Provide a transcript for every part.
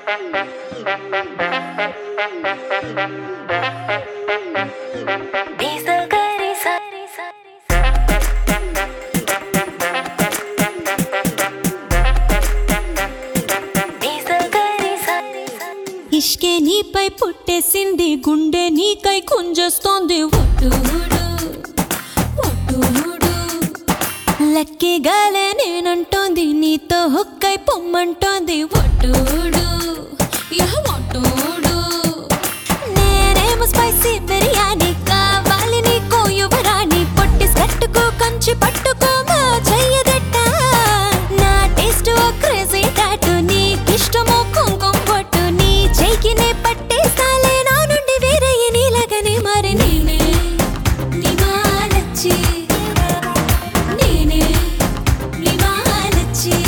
ఇష్కే నీపై పుట్టేసింది గుండె నీకై కుంజొస్తోంది ఒట్టుడు ఒట్టుడు లక్కే గాలే నేనంటోంది నీతో హుక్కై పొమ్మంటోంది ఒట్టుడు యహ ఒట్టుడు నేనేమో స్పైసీ బిర్యానీ కావాలి నీకో యువరాణి పొట్టి స్కట్టుకో కంచి పట్టుకో మా చెయ్యదట్ట నా టేస్ట్ ఓ క్రేజీ టాటూ నీకిష్టమో కుంకుమ పొట్టు నీ చెయ్యినే పట్టేస్తాలే నా నుండి వేరే నీలాగనే మరి నేనే నివాలచ్చి నేనే నివాలచ్చి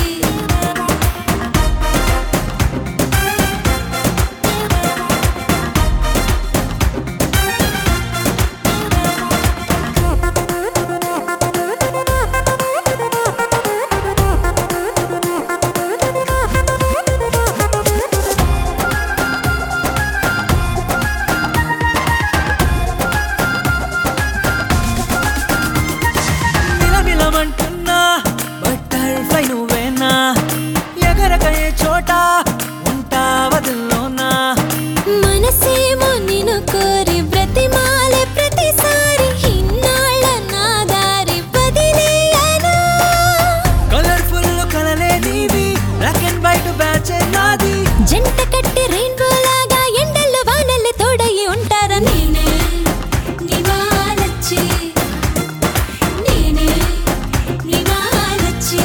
మిలమిలమంటున్నా బటర్ఫ్లై నువ్వేనా ఎగరకయే చోట ఉంటా వదిలోనా మనసేమో నిన్ను కోరి బ్రతిమాలే ప్రతిసారి ఇన్నాళ్ళ నా దారి వదిలేయనా కలర్ఫుల్ కలలే నీవి బ్లాక్ అండ్ వైట్ బ్యాచ్ నాది జంట కట్టి రెయిన్బో లాగా ఎండల్లో వానల్ని తోడయి ఉంటారా నేనే నివాలచ్చి నేనే నివాలచ్చి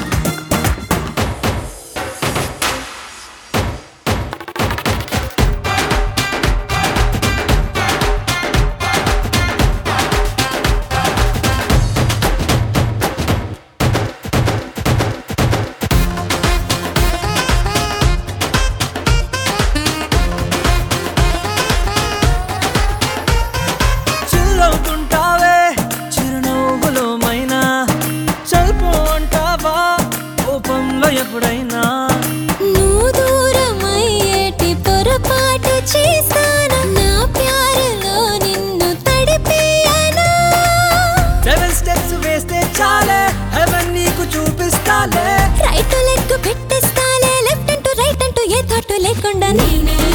చిల్లవుతుంటావే చిరునవ్వులో మైనా చల్పో అంటావా కోపంలో ఎప్పుడైనా నువ్వు దూరమయ్యేటి పొరపాటు చేస్తానా నా ప్యారులో నిన్ను తడిపేయనా 7 స్టెప్స్ వేస్తే చాలే హెవెన్ నీకు చూపిస్తాలే రైట్ లెగ్ పెట్టేస్తాలే లెఫ్ట్ అంటూ రైట్ అంటూ ఏ థాట్ లేకుండా నేనే